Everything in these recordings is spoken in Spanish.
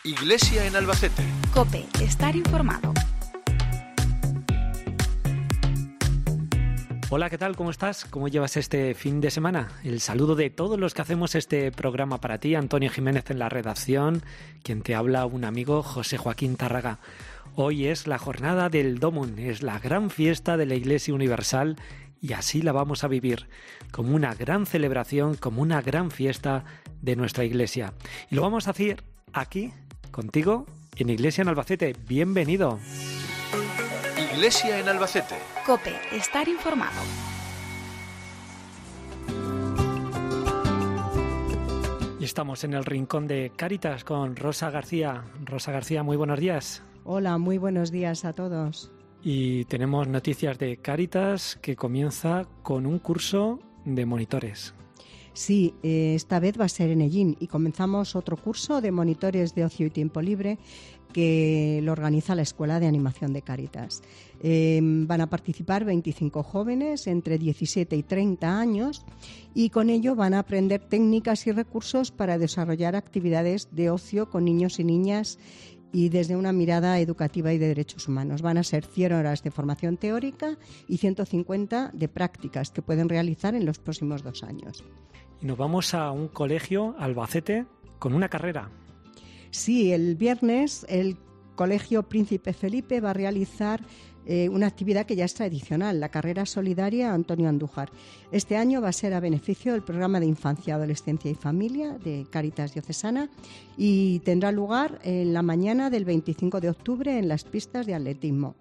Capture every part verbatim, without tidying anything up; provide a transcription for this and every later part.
Iglesia en Albacete. COPE, estar informado. Hola, ¿qué tal? ¿Cómo estás? ¿Cómo llevas este fin de semana? El saludo de todos los que hacemos este programa para ti, Antonio Jiménez en la redacción, quien te habla un amigo, José Joaquín Tárraga. Hoy es la jornada del Dómun, es la gran fiesta de la Iglesia Universal y así la vamos a vivir, como una gran celebración, como una gran fiesta de nuestra Iglesia. Y lo vamos a hacer aquí, contigo, en Iglesia en Albacete. Bienvenido. Iglesia en Albacete. COPE, estar informado. Y estamos en el rincón de Cáritas con Rosa García. Rosa García, muy buenos días. Hola, muy buenos días a todos. Y tenemos noticias de Cáritas que comienza con un curso de monitores. Sí, esta vez va a ser en Ellín y comenzamos otro curso de monitores de ocio y tiempo libre que lo organiza la Escuela de Animación de Cáritas. Eh, van a participar veinticinco jóvenes entre diecisiete y treinta años y con ello van a aprender técnicas y recursos para desarrollar actividades de ocio con niños y niñas y desde una mirada educativa y de derechos humanos. Van a ser cien horas de formación teórica y ciento cincuenta de prácticas que pueden realizar en los próximos dos años. Y nos vamos a un colegio, Albacete, con una carrera. Sí, el viernes el Colegio Príncipe Felipe va a realizar eh, una actividad que ya es tradicional, la carrera solidaria Antonio Andújar. Este año va a ser a beneficio del programa de Infancia, Adolescencia y Familia de Cáritas Diocesana y tendrá lugar en la mañana del veinticinco de octubre en las pistas de atletismo.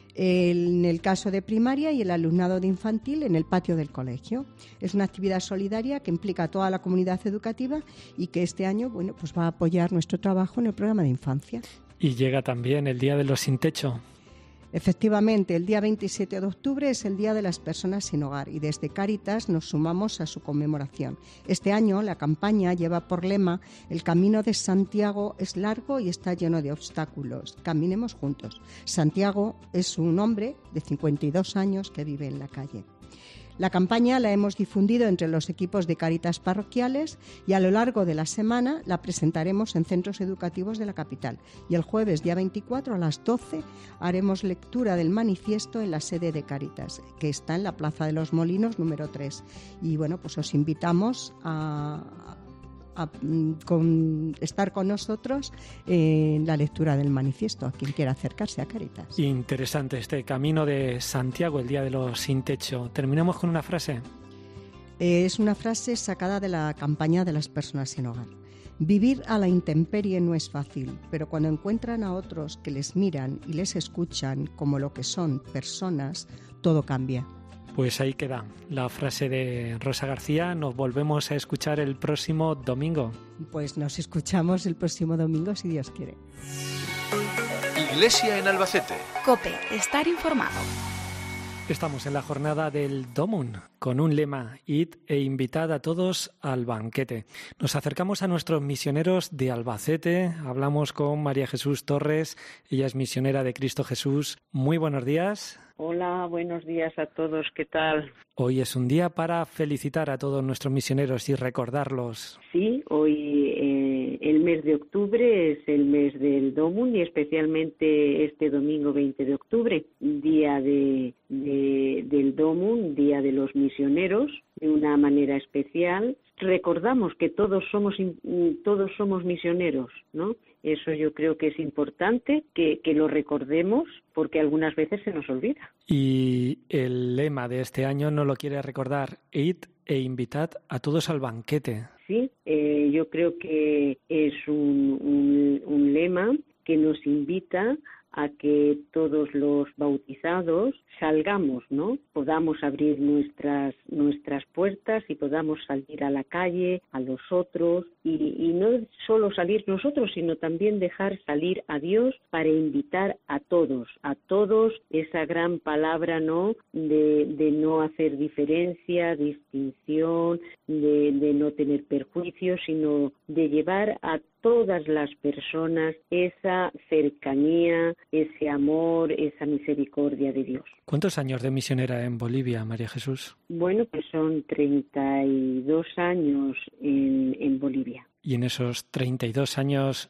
En el caso de primaria y el alumnado de infantil en el patio del colegio. Es una actividad solidaria que implica a toda la comunidad educativa y que este año bueno, pues va a apoyar nuestro trabajo en el programa de infancia. Y llega también el Día de los Sin Techo. Efectivamente, el día veintisiete de octubre es el Día de las Personas Sin Hogar y desde Cáritas nos sumamos a su conmemoración. Este año la campaña lleva por lema "El camino de Santiago es largo y está lleno de obstáculos. Caminemos juntos". Santiago es un hombre de cincuenta y dos años que vive en la calle. La campaña la hemos difundido entre los equipos de Cáritas parroquiales y a lo largo de la semana la presentaremos en centros educativos de la capital. Y el jueves, día veinticuatro, a las doce, haremos lectura del manifiesto en la sede de Cáritas, que está en la Plaza de los Molinos, número tres. Y bueno, pues os invitamos a... a con, estar con nosotros en la lectura del manifiesto, a quien quiera acercarse a Cáritas. Interesante este camino de Santiago, el Día de los Sin Techo. Terminamos con una frase. Eh, es una frase sacada de la campaña de las personas sin hogar. Vivir a la intemperie no es fácil, pero cuando encuentran a otros que les miran y les escuchan como lo que son, personas, todo cambia. Pues ahí queda la frase de Rosa García. Nos volvemos a escuchar el próximo domingo. Pues nos escuchamos el próximo domingo, si Dios quiere. Iglesia en Albacete. COPE, estar informado. Estamos en la jornada del Dómun con un lema: id e invitad a todos al banquete. Nos acercamos a nuestros misioneros de Albacete. Hablamos con María Jesús Torres. Ella es misionera de Cristo Jesús. Muy buenos días. Hola, buenos días a todos. ¿Qué tal? Hoy es un día para felicitar a todos nuestros misioneros y recordarlos. Sí, hoy eh, el mes de octubre es el mes del Dómun y especialmente este domingo veinte de octubre, día de, de, del Dómun, día de los misioneros, de una manera especial. Recordamos que todos somos todos somos misioneros, ¿no? Eso yo creo que es importante que, que lo recordemos porque algunas veces se nos olvida. Y el lema de este año no lo quiere recordar: id e invitad a todos al banquete. Sí, eh, yo creo que es un, un, un lema que nos invita a que todos los bautizados salgamos, ¿no? Podamos abrir nuestras nuestras puertas y podamos salir a la calle, a los otros, y, y no solo salir nosotros, sino también dejar salir a Dios para invitar a todos, a todos, esa gran palabra, ¿no? De, de no hacer diferencia, distinción, de, de no tener perjuicios, sino de llevar a todas las personas esa cercanía, ese amor, esa misericordia de Dios. ¿Cuántos años de misionera en Bolivia, María Jesús? Bueno, pues son treinta y dos años en, en Bolivia. y en esos treinta y dos años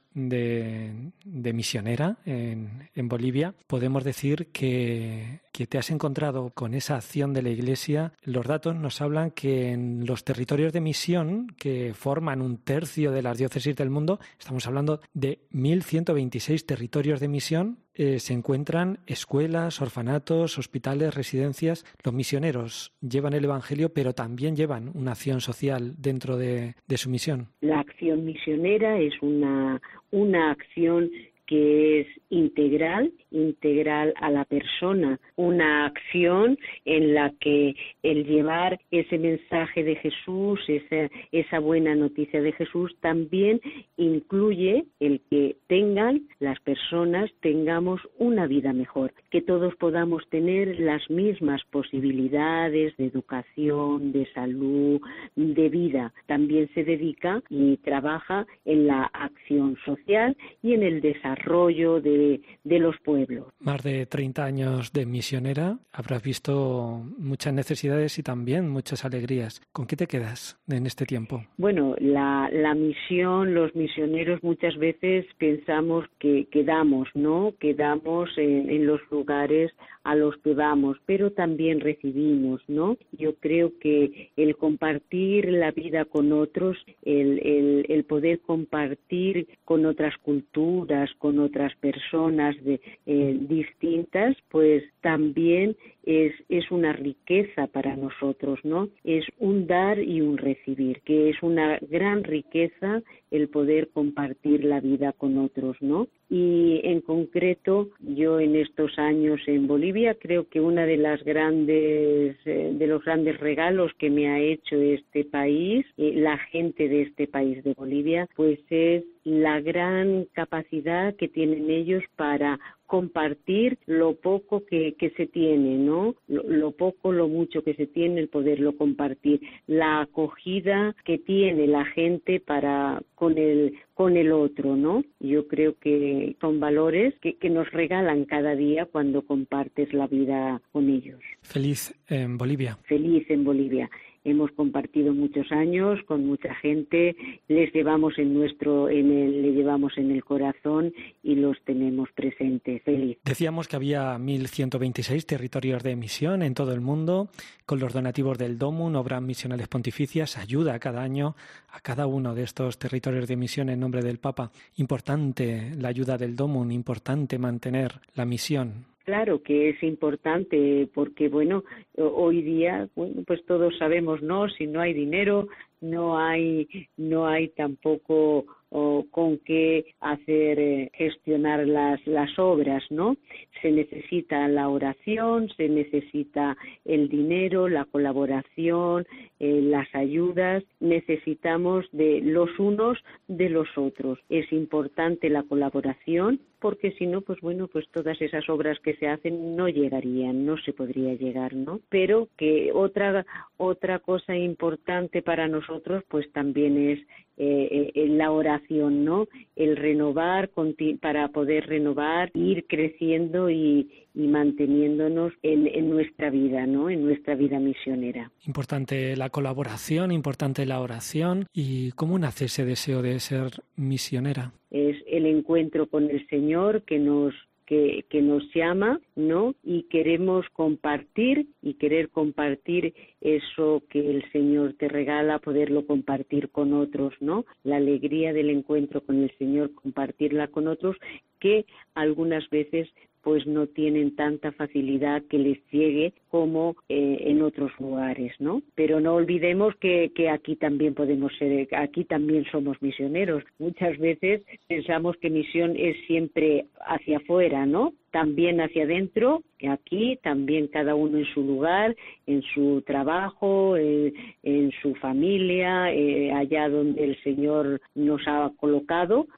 de, de misionera en, en Bolivia, podemos decir que, que te has encontrado con esa acción de la Iglesia. Los datos nos hablan que en los territorios de misión, que forman un tercio de las diócesis del mundo, estamos hablando de mil ciento veintiséis territorios de misión, eh, se encuentran escuelas, orfanatos, hospitales, residencias. Los misioneros llevan el Evangelio, pero también llevan una acción social dentro de, de su misión. La acción misionera es una, una acción que es integral, integral a la persona, una acción en la que el llevar ese mensaje de Jesús, esa, esa buena noticia de Jesús, también incluye el que tengan, las personas, tengamos una vida mejor, que todos podamos tener las mismas posibilidades de educación, de salud, de vida. También se dedica y trabaja en la acción social y en el desarrollo desarrollo de, de los pueblos. Más de treinta años de misionera, habrás visto muchas necesidades y también muchas alegrías. ¿Con qué te quedas en este tiempo? Bueno, la, la misión, los misioneros muchas veces pensamos que quedamos, ¿no? Quedamos en, en los lugares a los que vamos, pero también recibimos, ¿no? Yo creo que el compartir la vida con otros, el, el, el poder compartir con otras culturas, con otras personas de, eh, distintas, pues también es, es una riqueza para nosotros, ¿no? Es un dar y un recibir, que es una gran riqueza el poder compartir la vida con otros, ¿no? Y en concreto, yo en estos años en Bolivia creo que una de las grandes, eh, de los grandes regalos que me ha hecho este país, eh, la gente de este país de Bolivia, pues es la gran capacidad que tienen ellos para compartir lo poco que, que se tiene, ¿no? Lo, lo poco, lo mucho que se tiene, el poderlo compartir, la acogida que tiene la gente para con el con el otro, ¿no? Yo creo que son valores que, que nos regalan cada día cuando compartes la vida con ellos. Feliz en Bolivia. Feliz en Bolivia. Hemos compartido muchos años con mucha gente, les llevamos en nuestro, en el, les llevamos en el corazón y los tenemos presentes. Feliz. Decíamos que había mil ciento veintiséis territorios de misión en todo el mundo. Con los donativos del DOMUN, Obras Misionales Pontificias, ayuda cada año a cada uno de estos territorios de misión en nombre del Papa. Importante la ayuda del DOMUN, importante mantener la misión. Claro que es importante porque, bueno, hoy día, bueno, pues todos sabemos, ¿no? Si no hay dinero, no hay, no hay tampoco o con qué hacer eh, gestionar las las obras, ¿no? Se necesita la oración, se necesita el dinero, la colaboración, eh, las ayudas, necesitamos de los unos de los otros. Es importante la colaboración porque si no, pues bueno, pues todas esas obras que se hacen no llegarían, no se podría llegar, ¿no? Pero que otra otra cosa importante para nosotros, pues también es eh, eh, la oración, ¿no? El renovar para poder renovar, ir creciendo y, y manteniéndonos en, en nuestra vida, ¿no? En nuestra vida misionera. Importante la colaboración, importante la oración. ¿Y cómo nace ese deseo de ser misionera? Es el encuentro con el Señor que nos que, que nos llama, ¿no? Y queremos compartir y querer compartir eso que el Señor te regala, poderlo compartir con otros, ¿no? La alegría del encuentro con el Señor, compartirla con otros que algunas veces pues no tienen tanta facilidad que les llegue como eh, en otros lugares, ¿no? Pero no olvidemos que, que aquí también podemos ser, aquí también somos misioneros. Muchas veces pensamos que misión es siempre hacia afuera, ¿no? También hacia adentro, aquí también cada uno en su lugar, en su trabajo, en, en su familia, eh, allá donde el Señor nos ha colocado, pues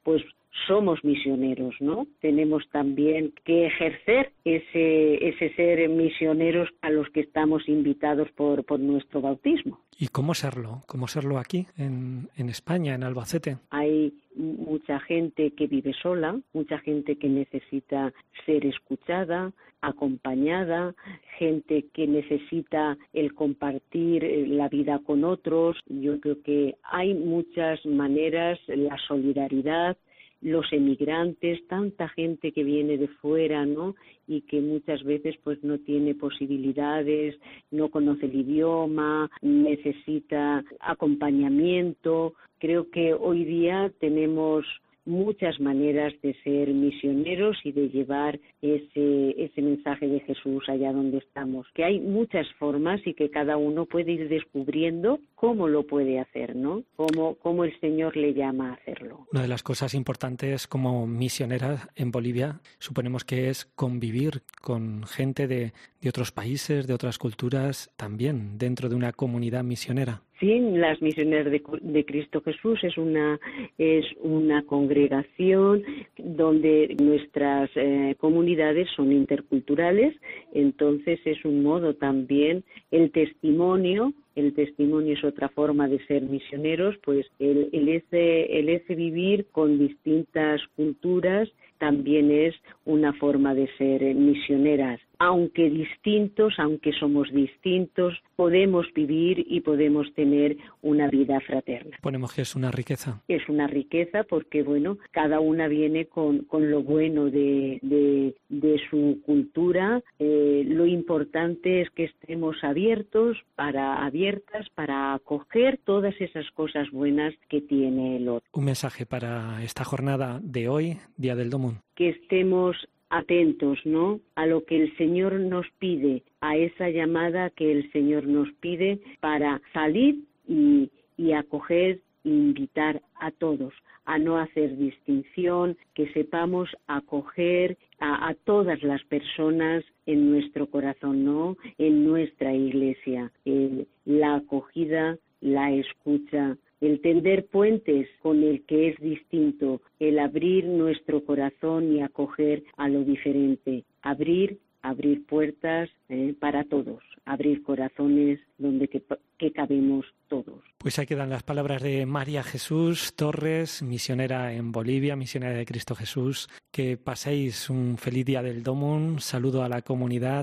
somos misioneros, ¿no? Tenemos también que ejercer ese, ese ser misioneros a los que estamos invitados por, por nuestro bautismo. ¿Y cómo serlo? ¿Cómo serlo aquí, en, en España, en Albacete? Hay mucha gente que vive sola, mucha gente que necesita ser escuchada, acompañada, gente que necesita el compartir la vida con otros. Yo creo que hay muchas maneras, la solidaridad, los emigrantes, tanta gente que viene de fuera, ¿no? Y que muchas veces pues no tiene posibilidades, no conoce el idioma, necesita acompañamiento. Creo que hoy día tenemos muchas maneras de ser misioneros y de llevar ese, ese mensaje de Jesús allá donde estamos. Que hay muchas formas y que cada uno puede ir descubriendo cómo lo puede hacer, ¿no? Cómo, cómo el Señor le llama a hacerlo. Una de las cosas importantes como misionera en Bolivia, suponemos que es convivir con gente de, de otros países, de otras culturas, también dentro de una comunidad misionera. Sí, las Misioneras de, de Cristo Jesús es una es una congregación donde nuestras eh, comunidades son interculturales, entonces es un modo también el testimonio. El testimonio es otra forma de ser misioneros, pues el, el, ese, el ese vivir con distintas culturas también es una forma de ser misioneras. Aunque distintos, aunque somos distintos, podemos vivir y podemos tener una vida fraterna. Ponemos que es una riqueza. Es una riqueza porque, bueno, cada una viene con, con lo bueno de, de, de su cultura. Eh, lo importante es que estemos abiertos, para abiertas, para acoger todas esas cosas buenas que tiene el otro. Un mensaje para esta jornada de hoy, Día del Dómun. Que estemos atentos, ¿no?, a lo que el Señor nos pide, a esa llamada que el Señor nos pide para salir y, y acoger e invitar a todos, a no hacer distinción, que sepamos acoger a, a todas las personas en nuestro corazón, ¿no?, en nuestra iglesia. Eh, la acogida, la escucha, el tender puentes con el que es distinto, el abrir nuestro corazón y acoger a lo diferente, abrir, abrir puertas eh, para todos, abrir corazones donde que, que cabemos todos. Pues ahí quedan las palabras de María Jesús Torres, misionera en Bolivia, misionera de Cristo Jesús. Que paséis un feliz día del Dómun, saludo a la comunidad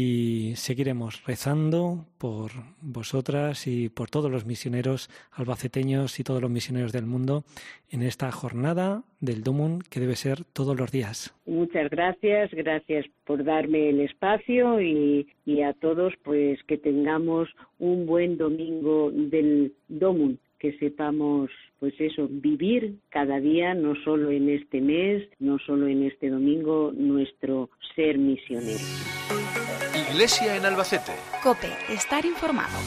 y seguiremos rezando por vosotras y por todos los misioneros albaceteños y todos los misioneros del mundo en esta jornada del Dómun que debe ser todos los días. Muchas gracias, gracias por darme el espacio y, y a todos pues que tengamos un buen domingo del Dómun, que sepamos pues eso, vivir cada día, no solo en este mes, no solo en este domingo, nuestro ser misionero. Iglesia en Albacete. COPE, estar informado.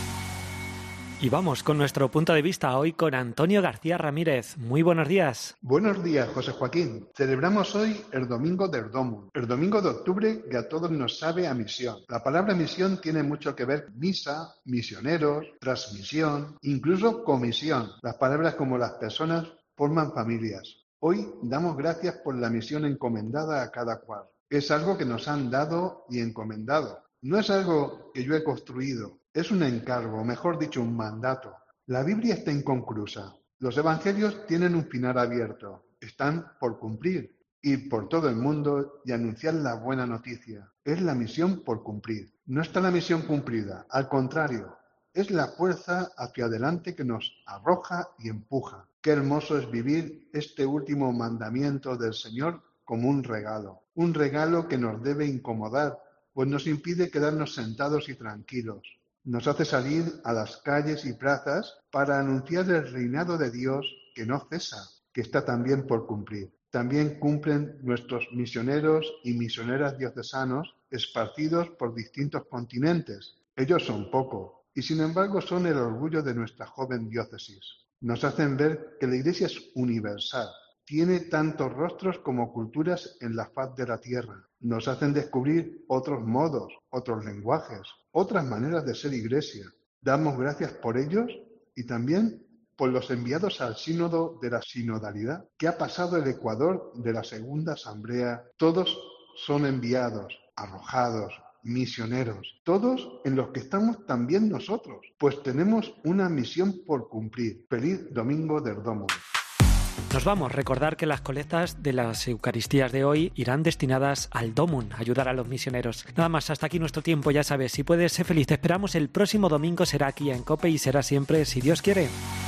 Y vamos con nuestro punto de vista hoy con Antonio García Ramírez. Muy buenos días. Buenos días, José Joaquín. Celebramos hoy el Domingo del Dómun, el domingo de octubre que a todos nos sabe a misión. La palabra misión tiene mucho que ver con misa, misioneros, transmisión, incluso comisión. Las palabras como las personas forman familias. Hoy damos gracias por la misión encomendada a cada cual. Es algo que nos han dado y encomendado. No es algo que yo he construido. Es un encargo, mejor dicho, un mandato. La Biblia está inconclusa. Los evangelios tienen un final abierto. Están por cumplir. Ir por todo el mundo y anunciar la buena noticia. Es la misión por cumplir. No está la misión cumplida. Al contrario, es la fuerza hacia adelante que nos arroja y empuja. Qué hermoso es vivir este último mandamiento del Señor como un regalo. Un regalo que nos debe incomodar, pues nos impide quedarnos sentados y tranquilos. Nos hace salir a las calles y plazas para anunciar el reinado de Dios que no cesa, que está también por cumplir. También cumplen nuestros misioneros y misioneras diocesanos esparcidos por distintos continentes. Ellos son pocos y sin embargo son el orgullo de nuestra joven diócesis. Nos hacen ver que la Iglesia es universal. Tiene tantos rostros como culturas en la faz de la tierra. Nos hacen descubrir otros modos, otros lenguajes, otras maneras de ser iglesia. Damos gracias por ellos y también por los enviados al sínodo de la sinodalidad. ¿Qué ha pasado el Ecuador de la segunda asamblea? Todos son enviados, arrojados, misioneros, todos en los que estamos también nosotros, pues tenemos una misión por cumplir. Feliz Domingo del Dómum. Nos vamos. Recordar que las colectas de las Eucaristías de hoy irán destinadas al Dómum, ayudar a los misioneros. Nada más, hasta aquí nuestro tiempo, ya sabes. Si puedes ser feliz, te esperamos el próximo domingo, será aquí en COPE y será siempre, si Dios quiere.